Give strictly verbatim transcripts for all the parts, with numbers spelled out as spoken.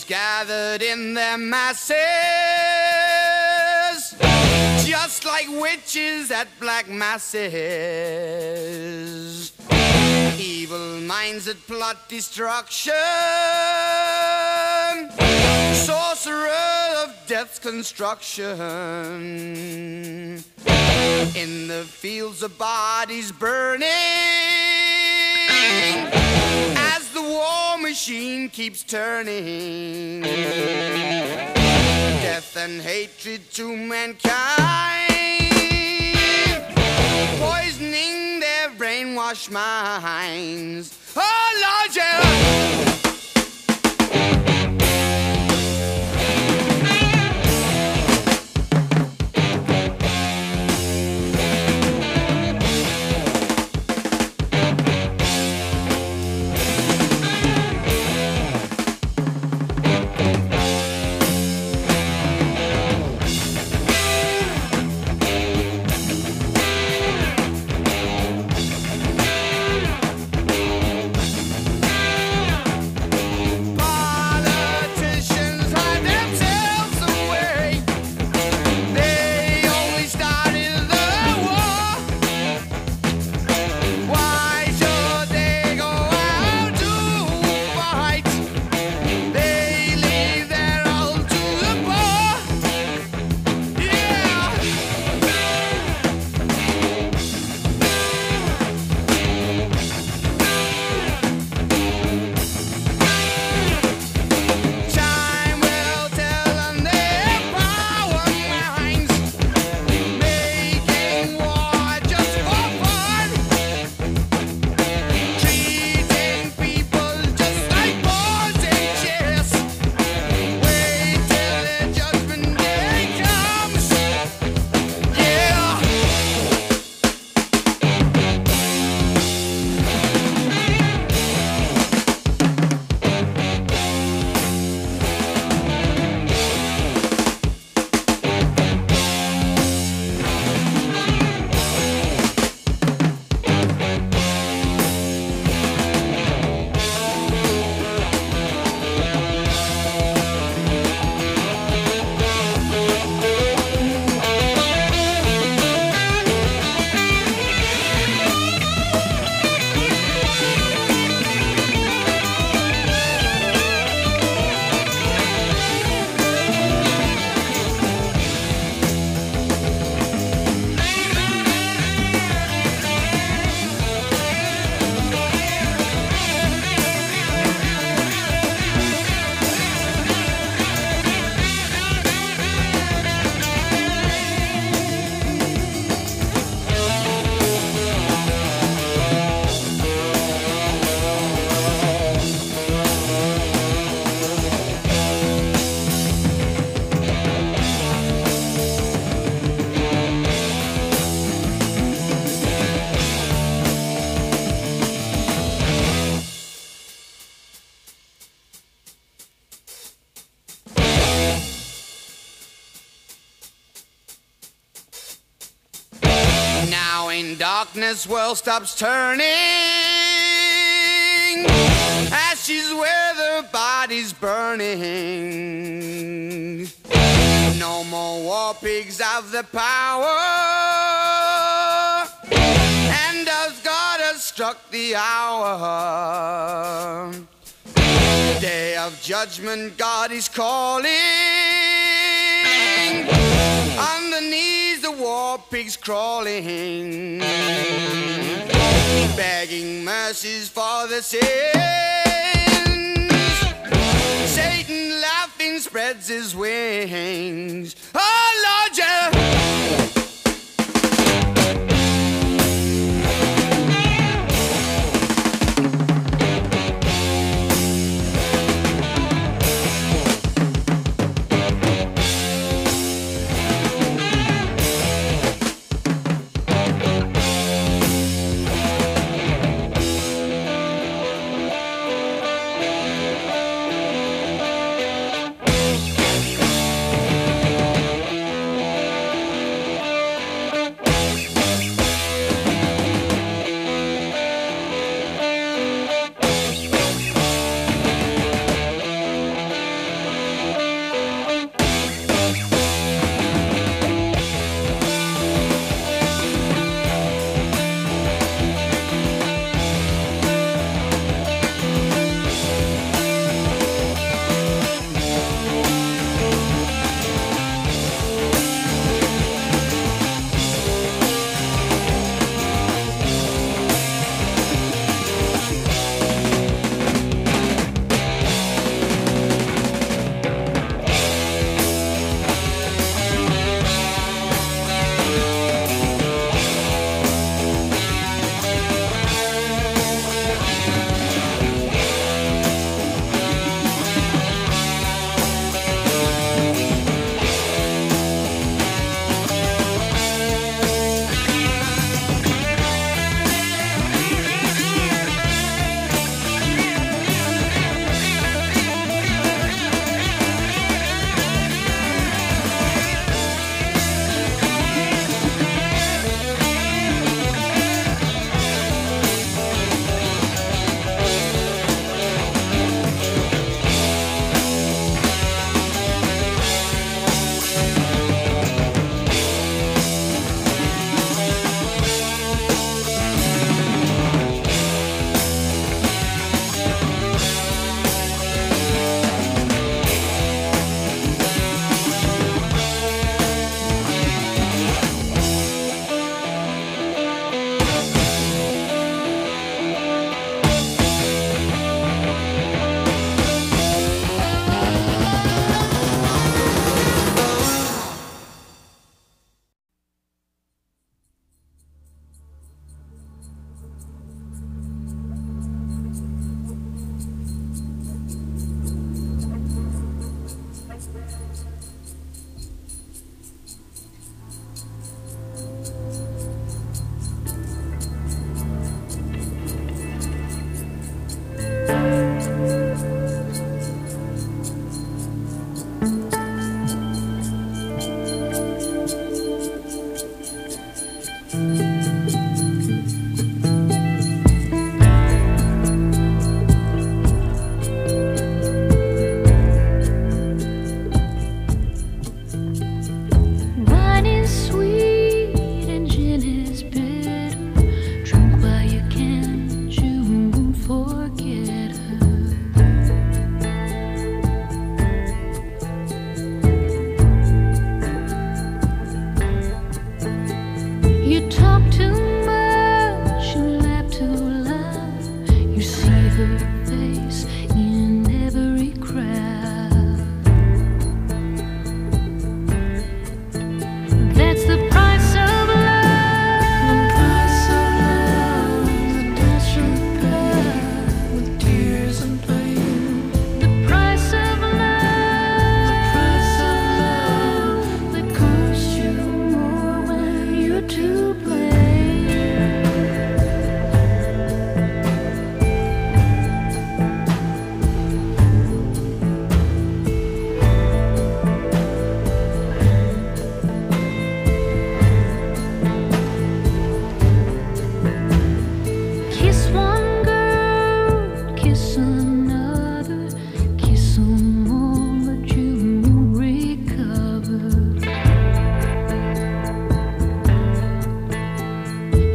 gathered in their masses, just like witches at black masses. Evil minds that plot destruction, sorcerer of death's construction. In the fields of bodies burning, as the war machine keeps turning. Death and hatred to mankind, poisoning their brainwashed minds. Oh Lord, yeah. Darkness, world stops turning, ashes where the body's burning. No more war pigs have the power, and as God has struck the hour, day of judgment God is calling. Underneath the war pigs crawling, begging mercies for the sins. Satan laughing spreads his wings. Oh Lord, yeah.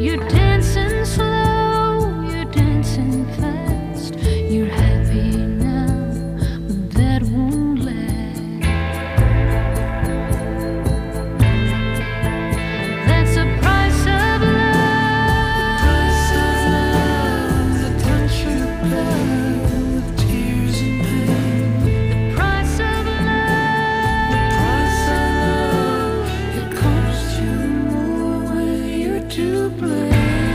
You're dancing slow, you're dancing fast. You're happy now, but that won't last. That's the price of love. The price of love, the touch you bear with tears and pain. The price of love, the price of love. It costs you more when you're to blame.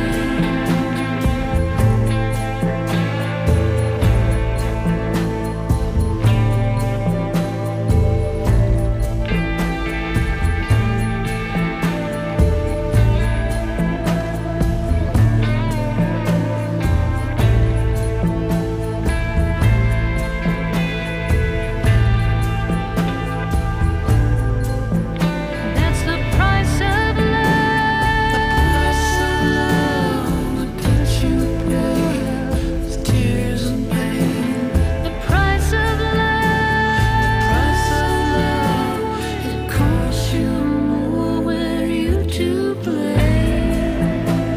That's the price of love. The price of love, the touch you bear with tears and pain. The price of love, the price of love. It costs you more when you're to blame.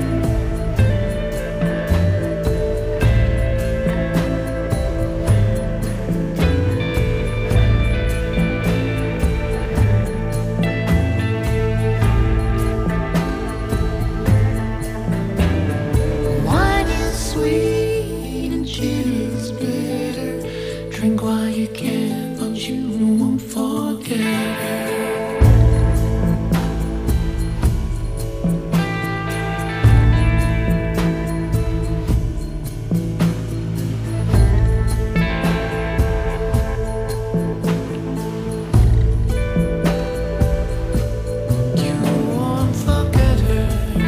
Wine is sweet and gin is bitter. Drink while you can, but you won't forget her. You won't forget her.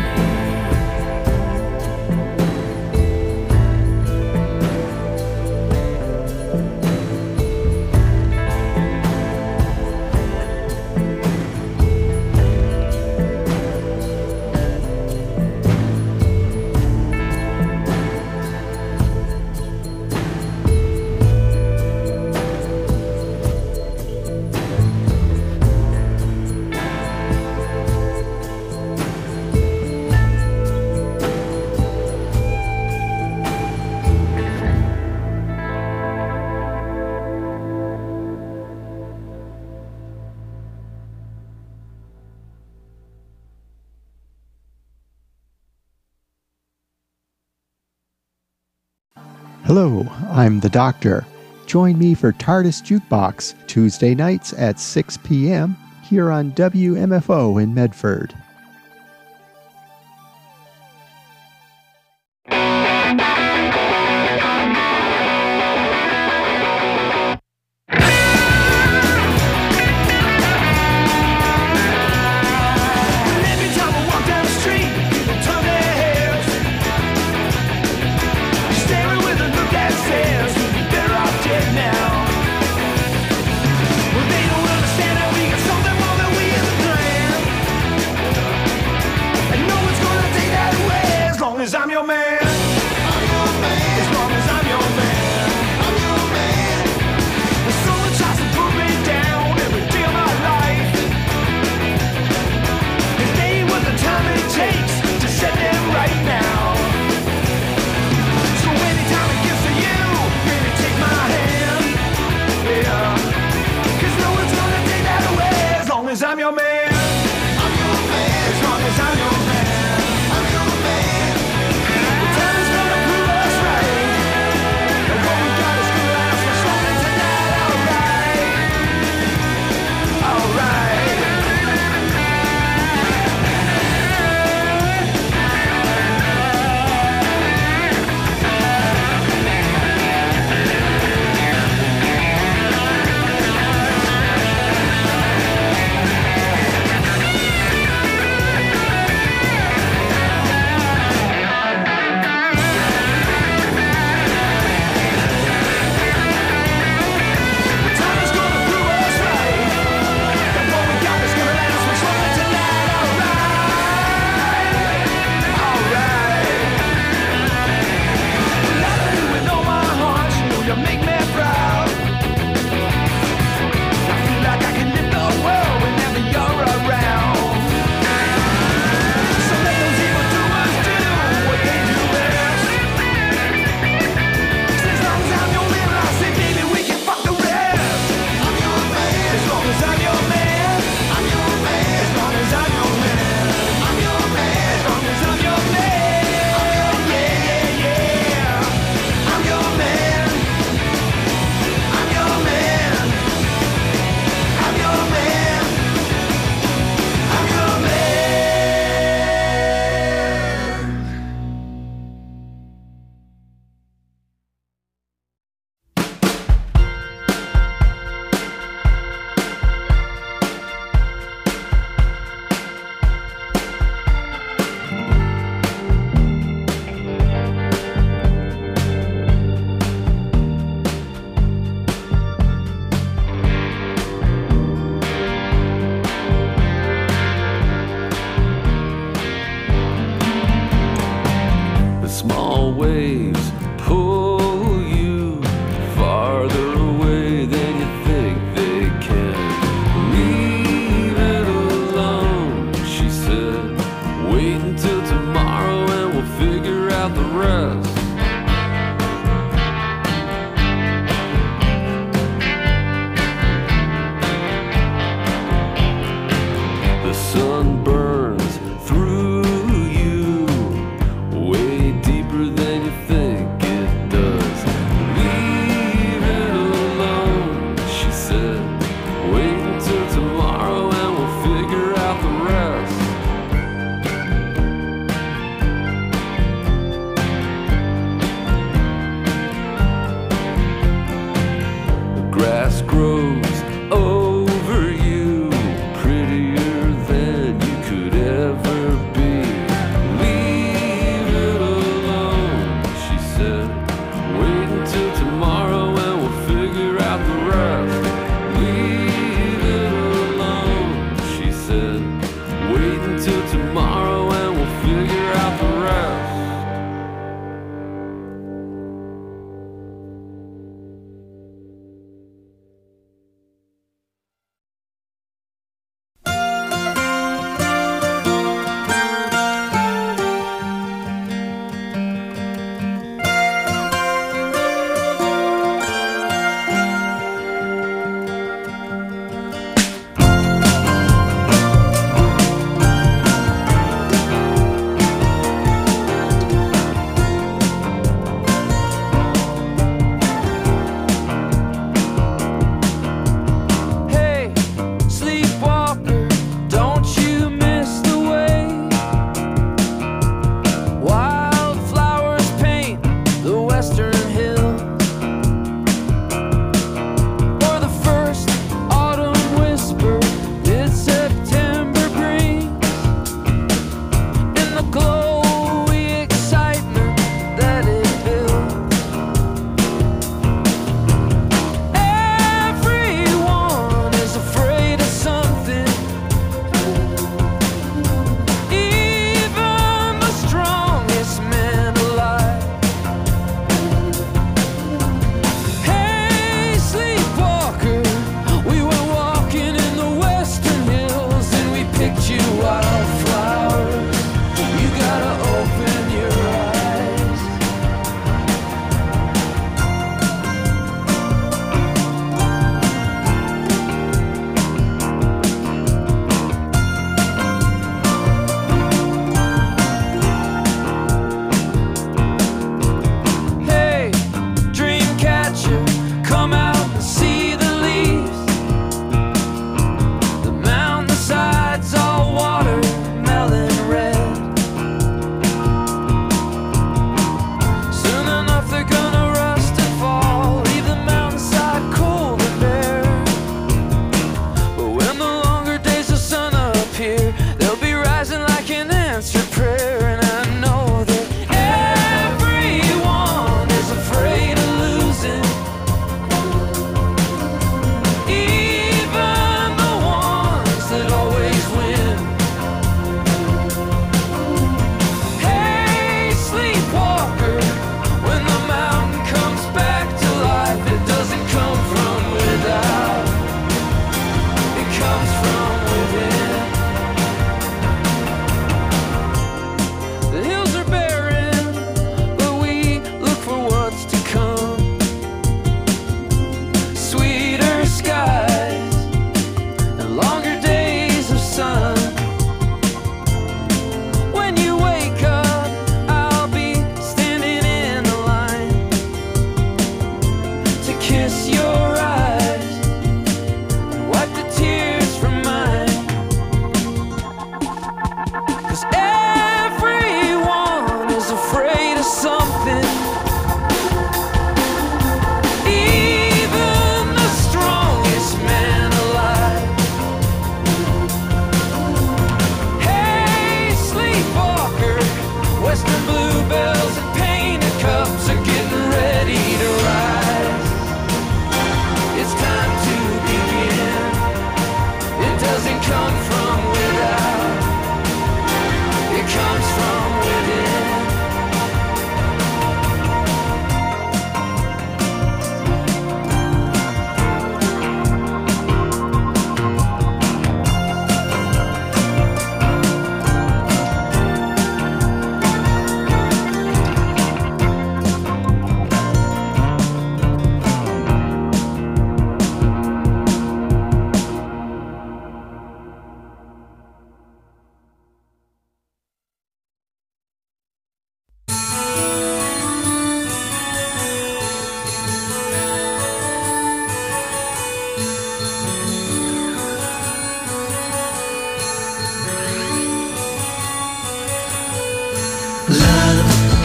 Hello, I'm the Doctor. Join me for TARDIS Jukebox, Tuesday nights at six p.m. here on W M F O in Medford. Every time I walk down the street, people turn their heads, staring with a look that says, "You're better off dead now." Well, they don't understand that we got something more than we have planned, and no one's gonna take that away as long as I'm your man. I'm your man. As long as I'm your man. I'm your man. When someone tries to put me down every day of my life, it ain't worth the time it takes to set them right now. So anytime it gets to you, baby, take my hand. Yeah. 'Cause no one's gonna take that away as long as I'm your man. I'm your man. As long as I'm your man. I'm your man. small waves pull you farther away than you think they can. Leave it alone, she said. Wait until tomorrow and we'll figure out the rest. The sun burns through you way deeper than you think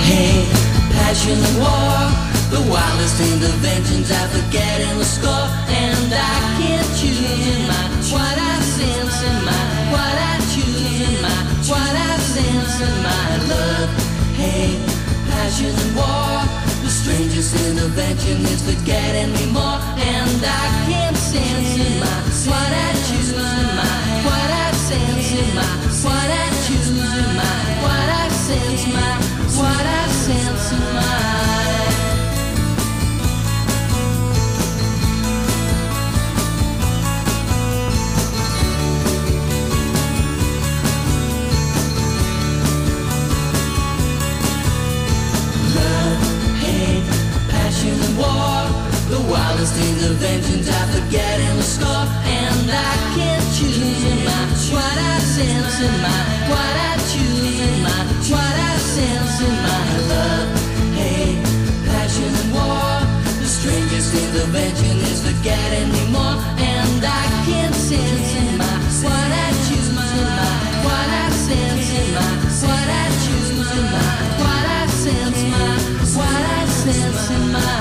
hate, passion and war, the wildest interventions I forget in the score, and I can't choose in my what I sense in my what I choose in my what I sense in my love, hate, passion and war. The strangest intervention is forgetting me more, and I can't sense in my what I choose in my what I sense in my what I choose in my what I sense my what I sense in my. The wildest interventions I forget in the score, and I can't choose in my what I sense in my what I choose in my what I sense in my love, hate, passion and war. The strangest intervention is forgetting me more, and I can't sense in my what I choose in my what I sense in my what I choose in my what I sense my what I sense in my.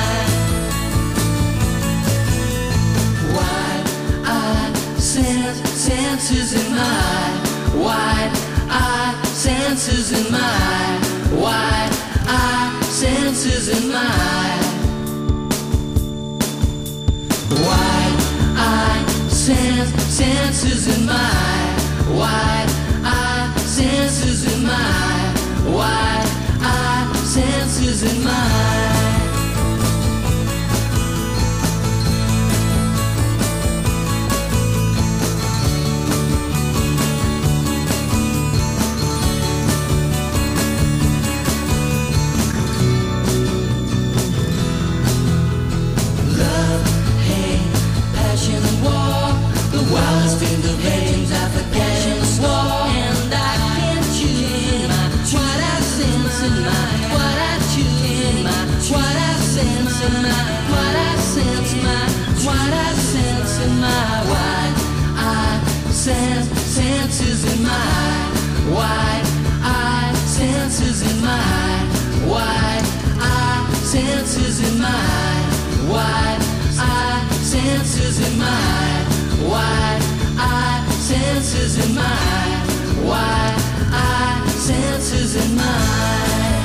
Senses in my wide eye, senses in my wide eye, senses in my wide eye, sense, senses in my wide eye, senses in my wide eye, senses in my. Wildest interventions I forget in the war, and I can't choose in my what I sense in my what I choose in my what I sense in my what I sense my what I sense in my wide eye sense senses in my wide eye senses in my wide eye senses in my wide eye senses in my wide eye senses in my wide eye senses in my.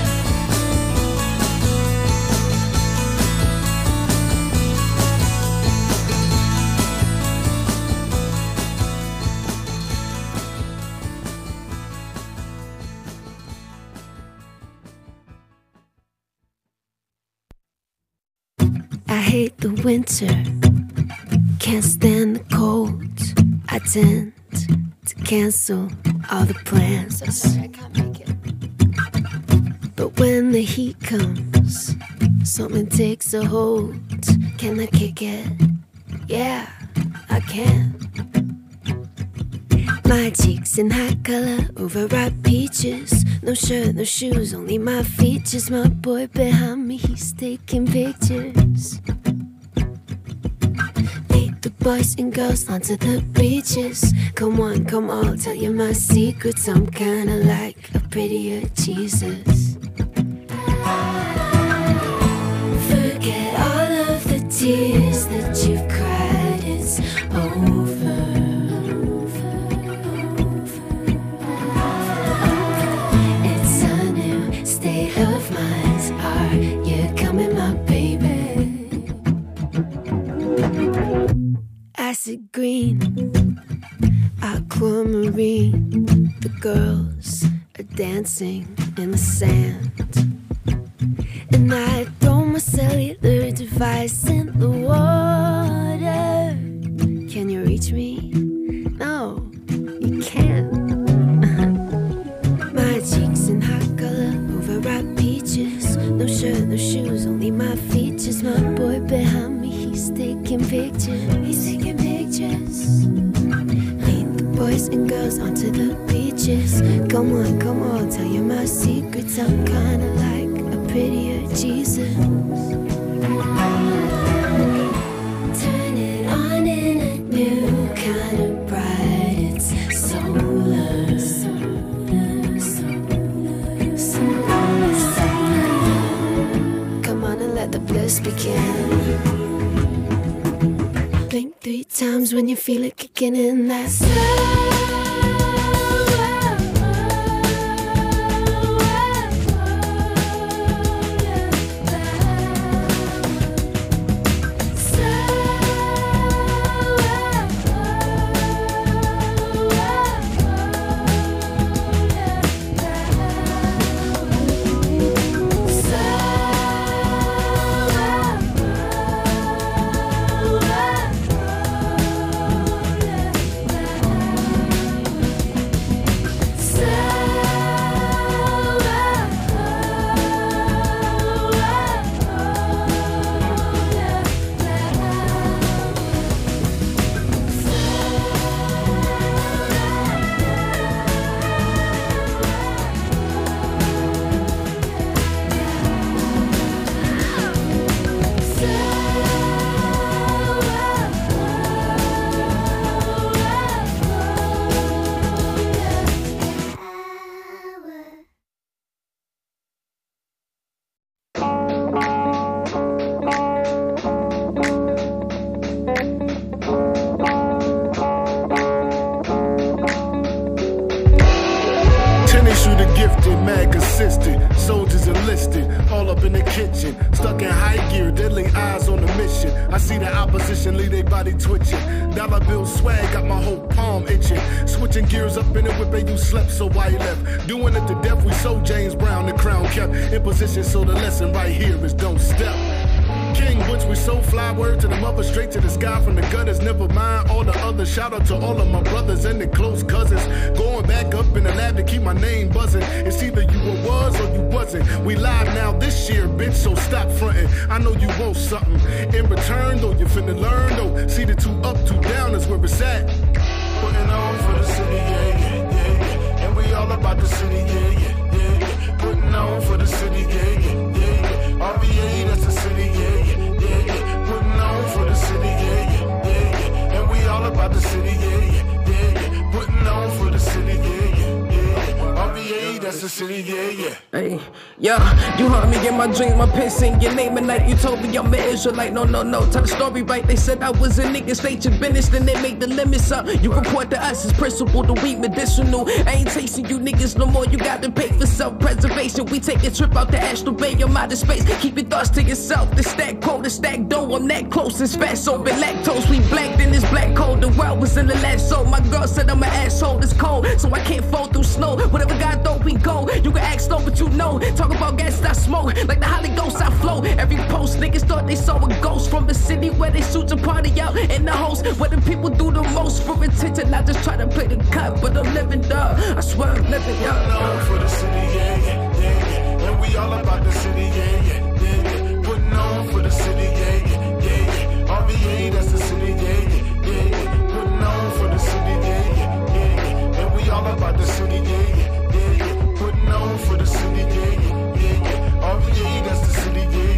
I hate the winter, can't stand the cold. I tend to cancel all the plans. I'm sorry, I can't make it. But when the heat comes, something takes a hold. Can I kick it? Yeah, I can. My cheeks in hot color, overripe peaches. No shirt, no shoes, only my features. My boy behind me, he's taking pictures. Lead the boys and girls onto the beaches. Come on, come on, tell you my secrets. I'm kinda like a prettier Jesus. Forget all of the tears that you've cried, it's over. It's a new state of mind. Are you coming, my baby? Acid green, aquamarine. The girls are dancing in the sand, and I throw my cellular device in the water. Can you reach me? No, you can't. My cheeks in hot color, overripe peaches. No shirt, no shoes, only my features. My boy behind me, he's taking pictures. He's taking pictures. Lead the boys and girls onto the beaches. Come on, come on, tell you my secrets. I'm kinda like a prettier Jesus. Turn it on in a new kind of bright. It's solar, solar, solar, solar. when you feel it kicking in. That mad consistent, soldiers enlisted, all up in the kitchen, stuck in high gear, deadly eyes on the mission. I see the opposition leave their body twitching. Dollar bill swag got my whole palm itching. Switching gears up in the whip and you slept, so why you left? Doing it to death, we sold James Brown, the crown kept in position, so the lesson right here is don't step. King Butch, we so fly, word to the mother, straight to the sky from the gutters. Never mind all the others. Shout out to all of my brothers and the close cousins. Going back up in the lab to keep my name buzzing. It's either you were was or you wasn't. We live now this year, bitch, so stop fronting. I know you want something in return, though you finna learn, though. See the two up, two down is where it's at. Putting on for the city, yeah, yeah, yeah, yeah. And we all about the city, yeah, yeah, yeah, yeah. Putting on for the city, yeah, yeah, yeah, yeah. R B A, that's the city, yeah, yeah, yeah, yeah. Putting on for the city, yeah, yeah, yeah, yeah. And we all about the city, yeah, yeah, yeah, yeah. Putting on for the city, yeah, yeah, yeah, yeah. R B A, that's the city, yeah, yeah. Hey, yeah, you heard me in my dreams, my pen sing your name at night. You told me I'm an Israelite, no, no, no, tell the story right. They said I was a nigga, state your business, then they made the limits up. You report to us as principle, the weed medicinal. I ain't chasing you niggas no more, you gotta pay for self-preservation. We take a trip out to Astral Bay, I'm out of space. Keep your thoughts to yourself, the stack cold, the stack dough, I'm that close, it's fat, so been lactose. We black, then it's black cold, the world was in the last soul. My girl said I'm an asshole, it's cold, so I can't fall through snow. Whatever God thought we go, you can ask slow, but you know. Talk about gas, I smoke, like the Holy Ghost, I flow. Every post, niggas thought they saw a ghost from the city where they shoot to party out in the host, where the people do the most for attention. I just try to play the cut, but I'm living up. I swear I'm living up. Putting on for the city, yeah, yeah, yeah, yeah. And we all about the city, yeah, yeah, yeah, yeah. Putting on for the city, yeah, yeah, yeah, yeah. R B A, that's the city, yeah, yeah, yeah, yeah. Putting on for the city, yeah, yeah, yeah, yeah. And we all about the city, yeah, yeah, yeah, yeah. Putting on for the city, yeah, yeah, yeah, yeah. R B A, that's the city, yeah,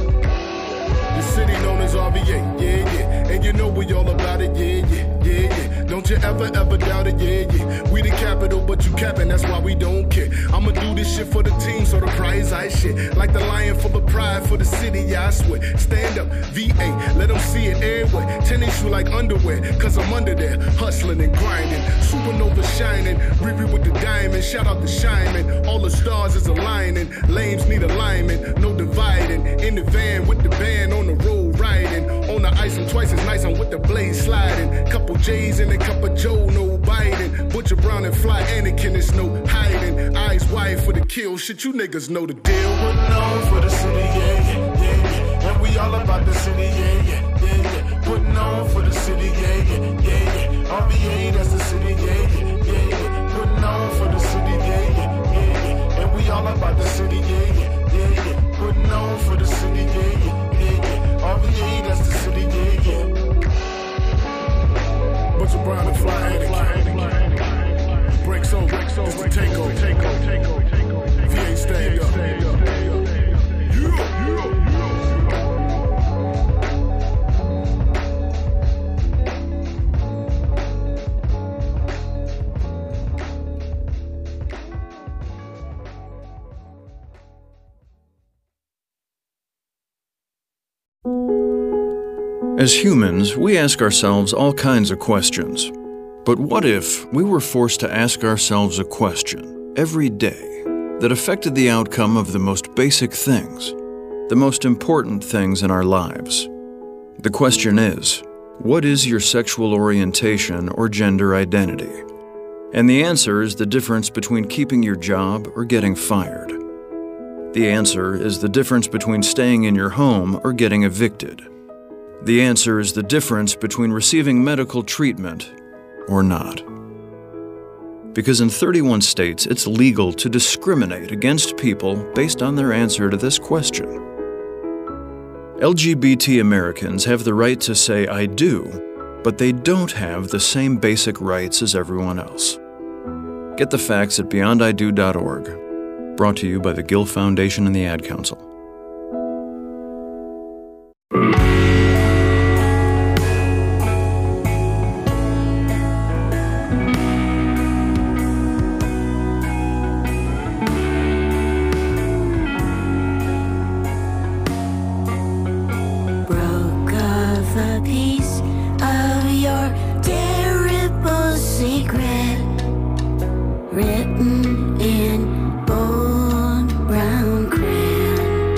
yeah. The city known as R B A, yeah, yeah. And you know we all about it, yeah, yeah, yeah, yeah. Don't you ever, ever doubt it, yeah, yeah. We the capital, but you capping, that's why we don't care. I'ma do this shit for the team, so the prize I shit. Like the lion full of pride for the city, yeah, I swear. Stand up, V A, let them see it everywhere. Tennis shoe like underwear, cause I'm under there, hustling and grinding. Supernova shining, Riri with the diamond. Shout out to Shyman, all the stars is aligning. Lames need alignment, no dividing. In the van with the band, on the road riding. On the ice, I'm twice as nice, I'm with the blade sliding. Couple J's and a cup of Joe, no Biden. Butcher Brown and Fly Anakin, it's no hiding. Eyes wide for the kill, shit, you niggas know the deal. Putting on for the city, yeah, yeah, yeah, yeah. And we all about the city, yeah, yeah, yeah, yeah. Putting on for the city, yeah, yeah, yeah, yeah. R B A, that's the city, yeah, yeah, yeah, yeah. Putting on for the city, yeah, yeah, yeah, yeah. And we all about the city, yeah, yeah, yeah, yeah. Putting on for the city, yeah, yeah, yeah, yeah. R B A, that's the city, yeah, yeah. Butcher Brown and Fly Anakin. Breaks over, it's the takeover. V A stand up. Yeah, yeah. As humans, we ask ourselves all kinds of questions. But what if we were forced to ask ourselves a question every day that affected the outcome of the most basic things, the most important things in our lives? The question is, what is your sexual orientation or gender identity? And the answer is the difference between keeping your job or getting fired. The answer is the difference between staying in your home or getting evicted. The answer is the difference between receiving medical treatment or not. Because in thirty-one states, it's legal to discriminate against people based on their answer to this question. L G B T Americans have the right to say I do, but they don't have the same basic rights as everyone else. Get the facts at beyond I do dot org. Brought to you by the Gill Foundation and the Ad Council. Broke off a piece of your terrible secret, written in bold brown crayon.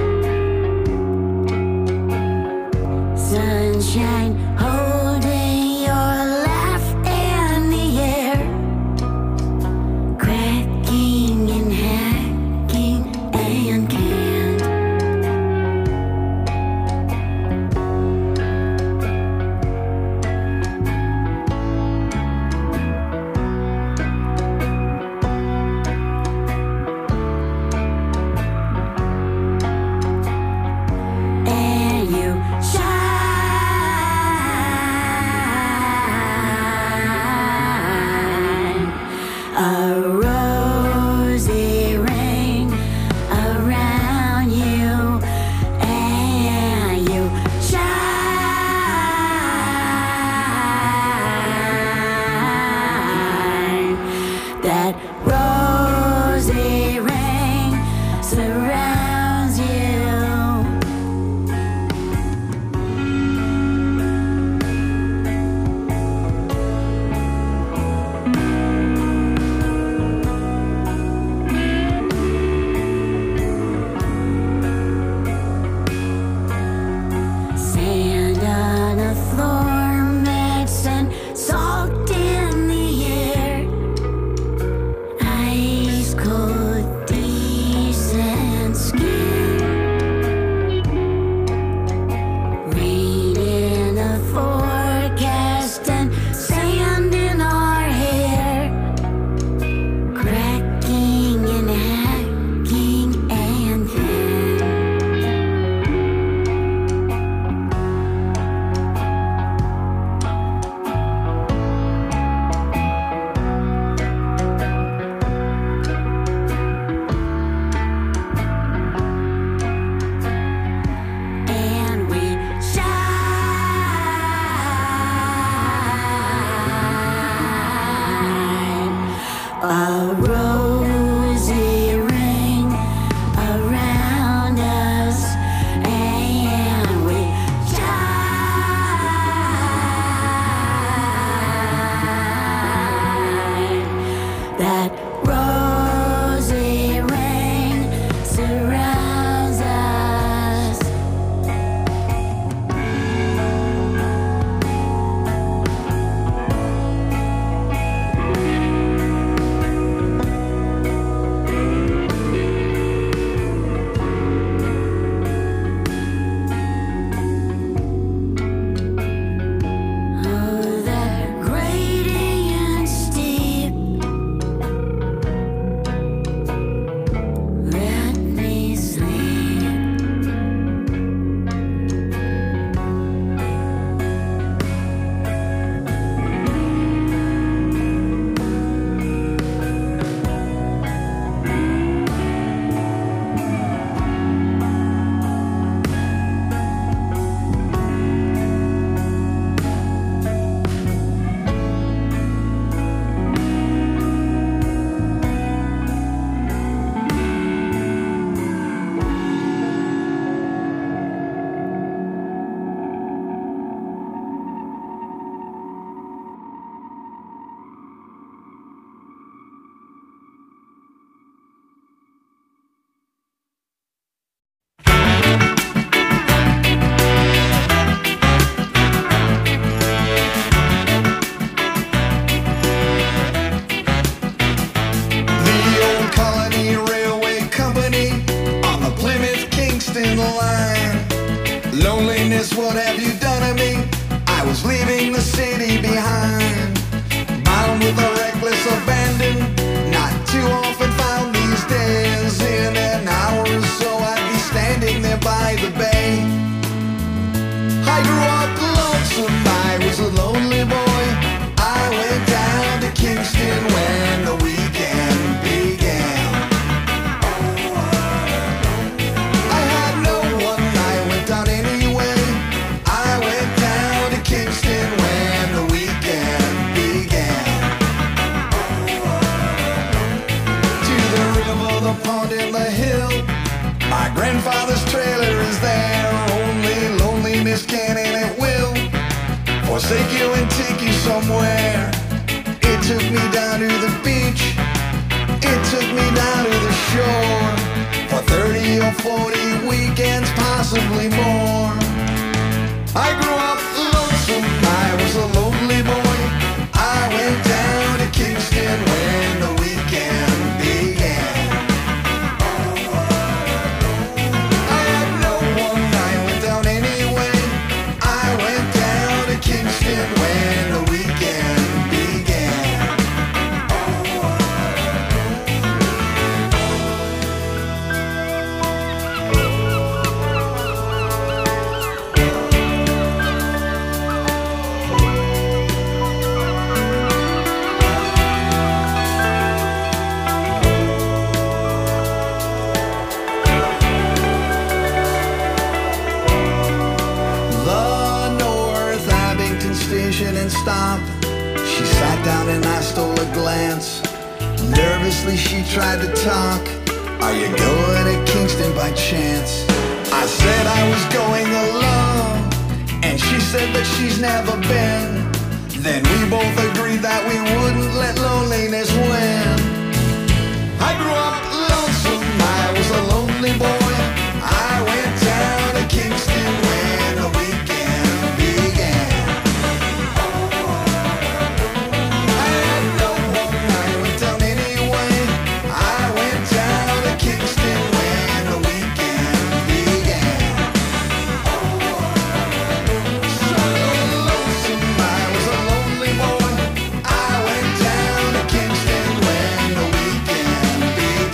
in the hill. My grandfather's trailer is there. Only loneliness can and it will forsake you and take you somewhere. It took me down to the beach. It took me down to the shore for thirty or forty weekends, possibly more. I grew up lonesome, I was a lonely boy. I went down to Kingston when the weekend began. I had no one, I went down anyway. I went down to Kingston when the weekend began. And stopped. She sat down and I stole a glance. Nervously she tried to talk. Are you going to Kingston by chance? I said I was going alone, and she said that she's never been. Then we both agreed that we wouldn't let loneliness win. I grew up lonesome, I was a lonely boy. I went down to Kingston when the weekend began. Began.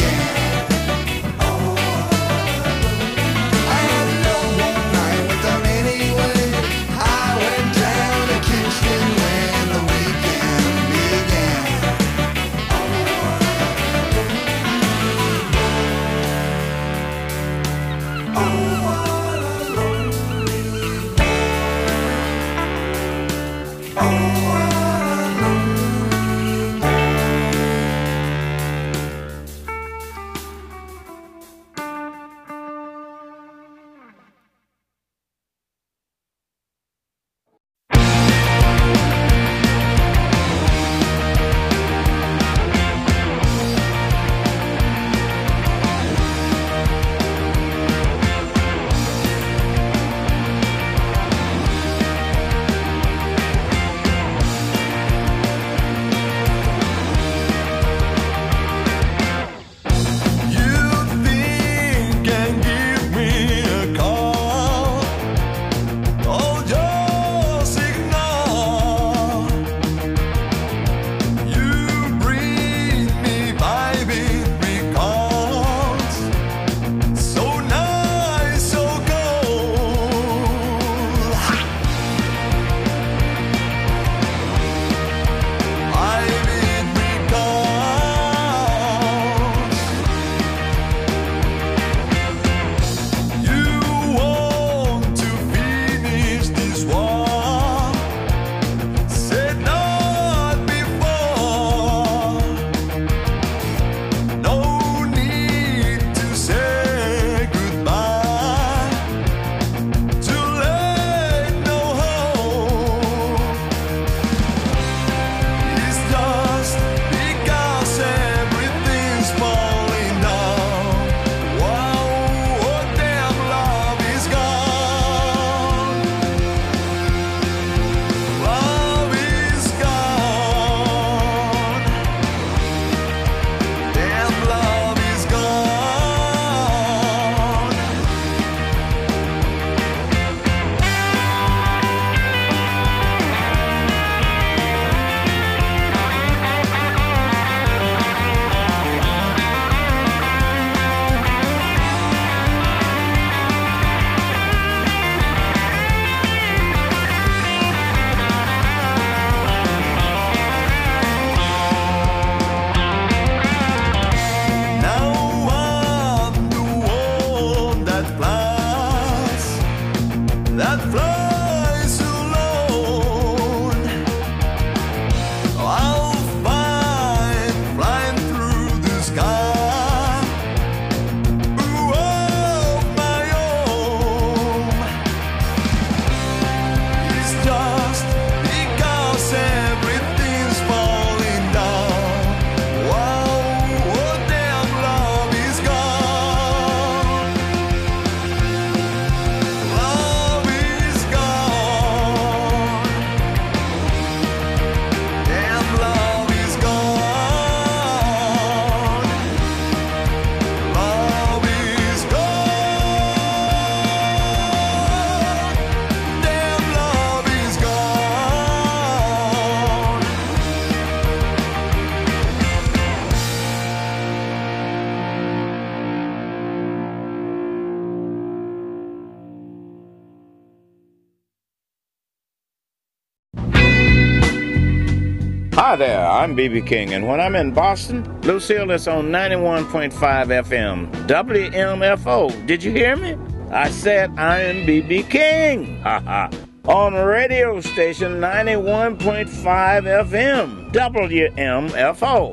Hi there, I'm B B King, and when I'm in Boston, Lucille is on ninety-one point five F M, W M F O. Did you hear me? I said I'm B B King. Ha ha. On radio station ninety-one point five F M, W M F O.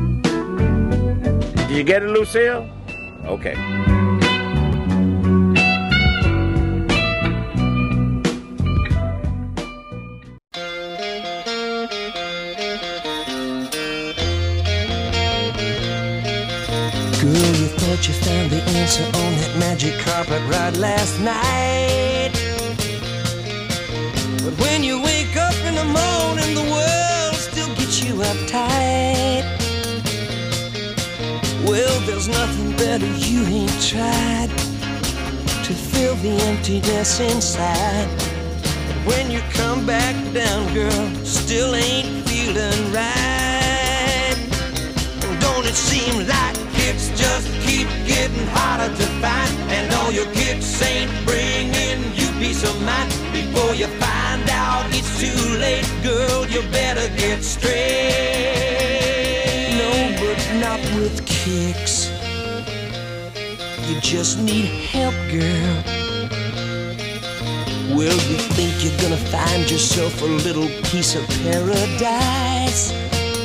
Did you get it, Lucille? Okay. Girl, you thought you found the answer on that magic carpet ride last night. But when you wake up in the morning, the world still gets you uptight. Well, there's nothing better you ain't tried to fill the emptiness inside. But when you come back down, girl, still ain't feeling right. And don't it seem like kicks just keep getting harder to find, and all your kicks ain't bringing you peace of mind? Before you find out it's too late, girl, you better get straight. No, but not with kicks. You just need help, girl. Well, you think you're gonna find yourself a little piece of paradise,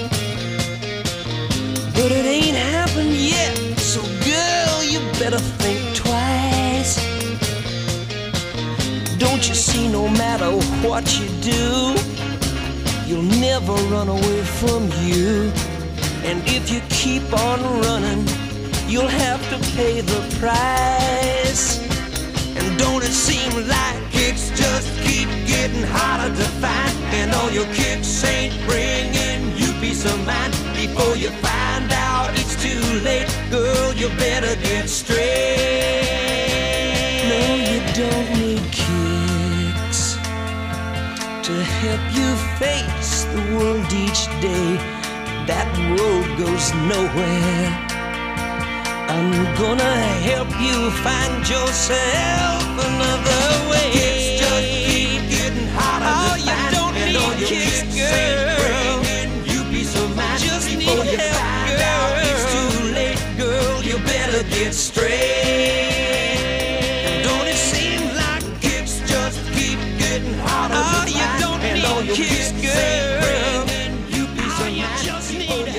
but it ain't happened yet, so girl, you better think twice. Don't you see, no matter what you do, you'll never run away from you. And if you keep on running, you'll have to pay the price. And don't it seem like kicks just keep getting harder to find, and all your kicks ain't bringing you peace of mind? Before you find out it's too late, girl, you better get straight. No, you don't need kicks to help you face the world each day. That road goes nowhere. I'm gonna help you find yourself another way. Kicks just keep getting harder oh, to find, you don't and need all your kicks, girl. You peace of mind. Just before need you help, find girl. Out it's too late, girl. You better get straight. And don't it seem like kicks just keep getting harder oh, to find? You don't and need all your kicks, girl. You peace of mind. Just need help.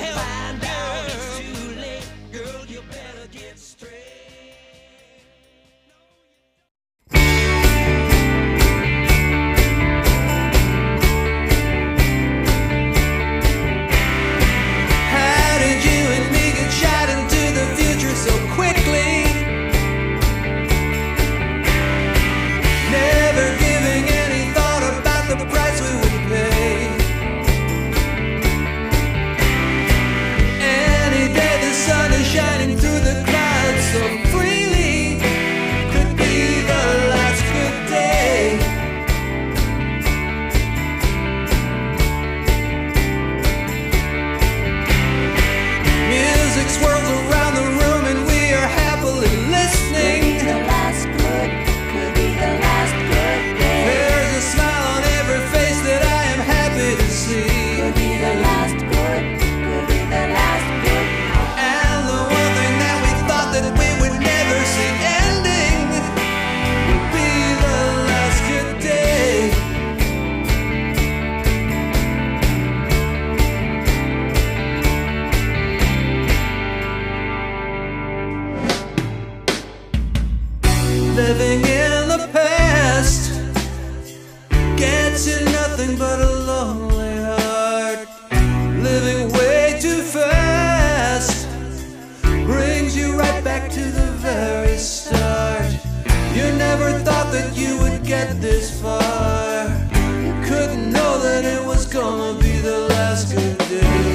Living in the past gets you nothing but a lonely heart. Living way too fast brings you right back to the very start. You never thought that you would get this far. You couldn't know that it was gonna be the last good day.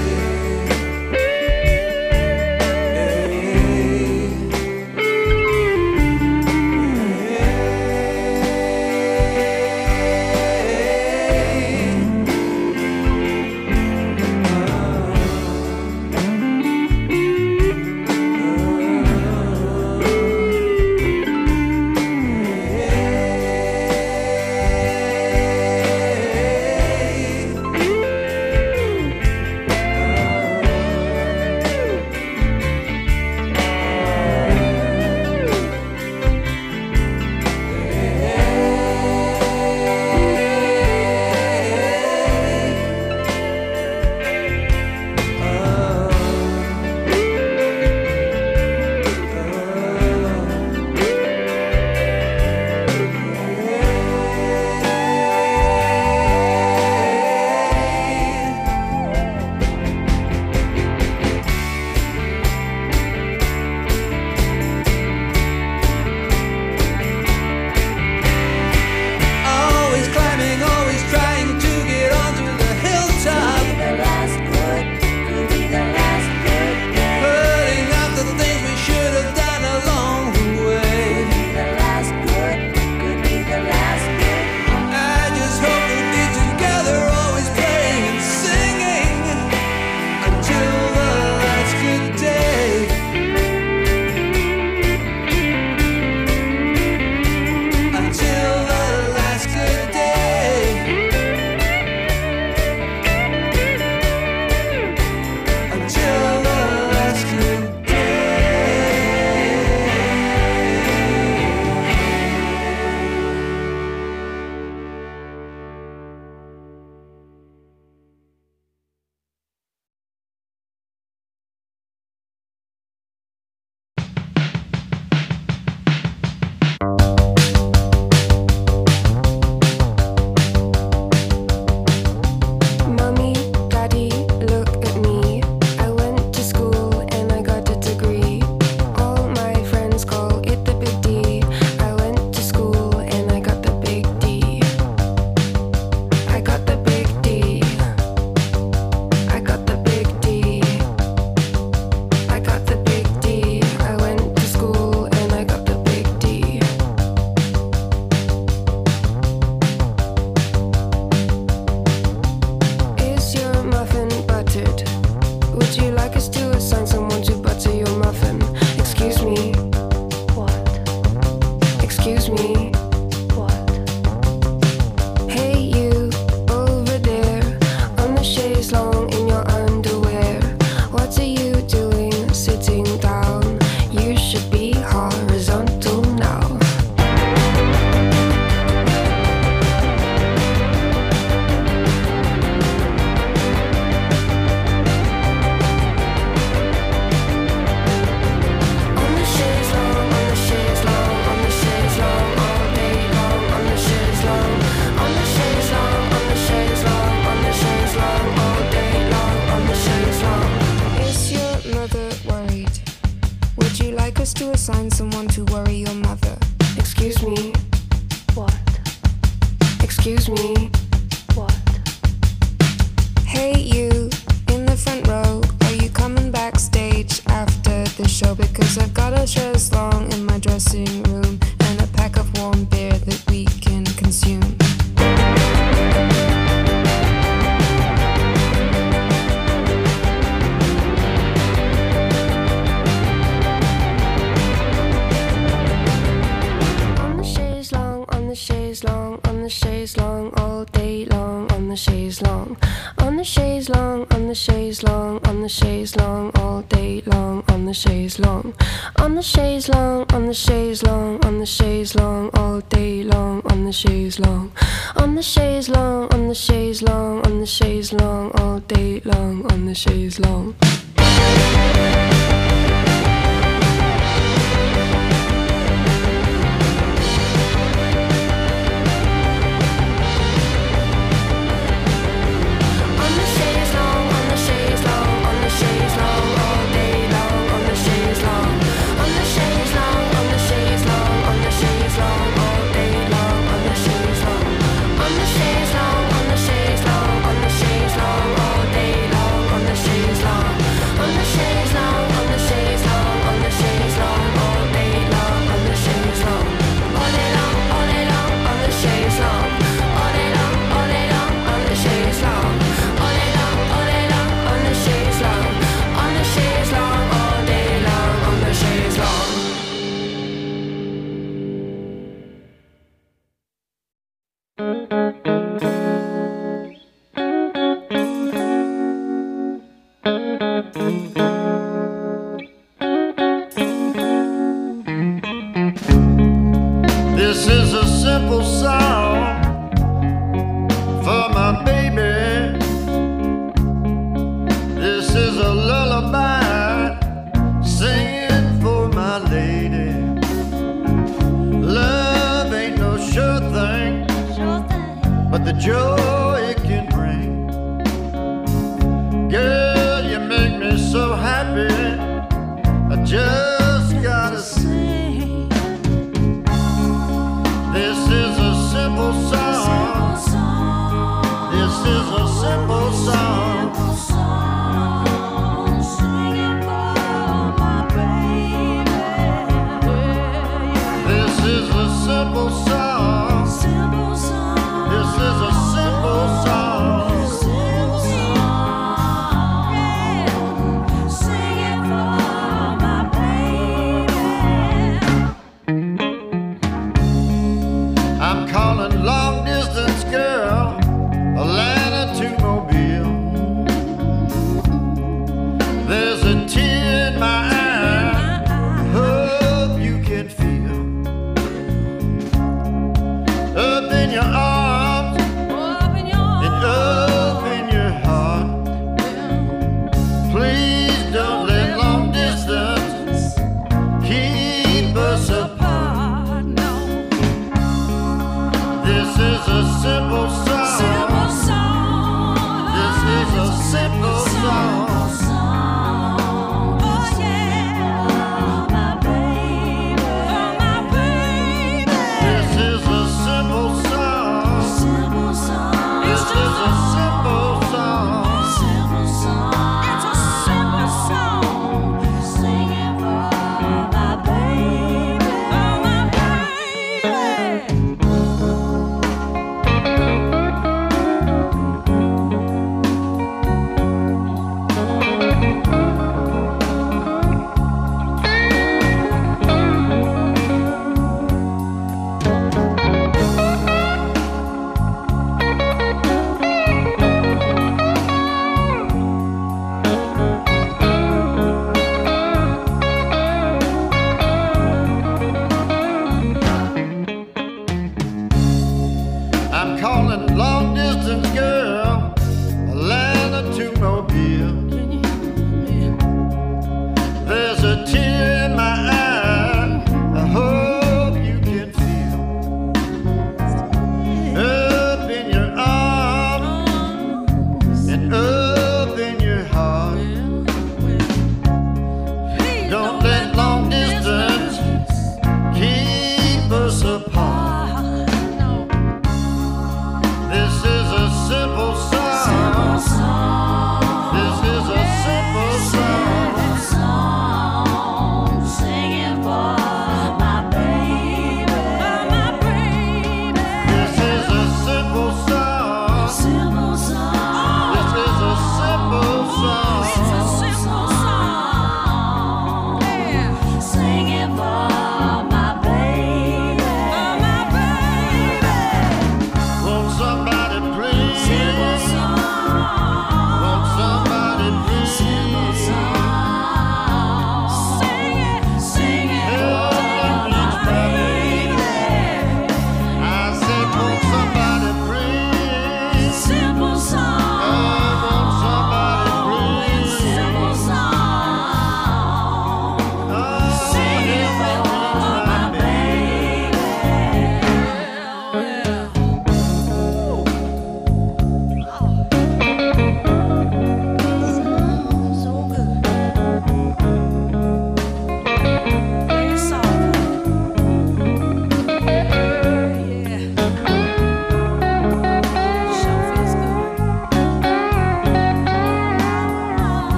should be horizontal now. To assign someone to worry your mother. Excuse me. What? Excuse me. What? Hey you, in the front row, are you coming backstage after the show? Because I've got a chaise long in my dressing room and a pack of warm beer that we can consume. On the chaise long, all day long, on the chaise long, on the chaise long, on the chaise long, on the chaise long, all day long, on the chaise long, on the chaise long, on the chaise long, on the chaise long, all day long, on the chaise long, on the chaise long, on the chaise long, on the chaise long, all day long, on the chaise long. This is a simple song for my baby. This is a lullaby singing for my lady. Love ain't no sure thing, but the joy it can bring. Girl, you make me so happy, I just gotta sing. This is a simple song. This is a simple song. Singing for my baby. This is a simple song.